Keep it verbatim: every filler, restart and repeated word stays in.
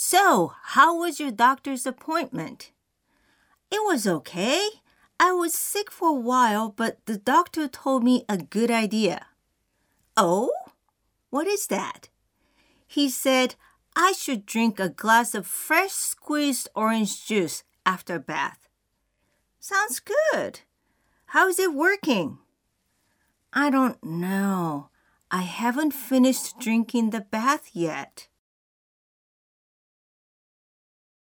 So, how was your doctor's appointment? It was okay. I was sick for a while, but the doctor told me a good idea. Oh? What is that? He said I should drink a glass of fresh squeezed orange juice after a bath. Sounds good. How is it working? I don't know. I haven't finished drinking the bath yet.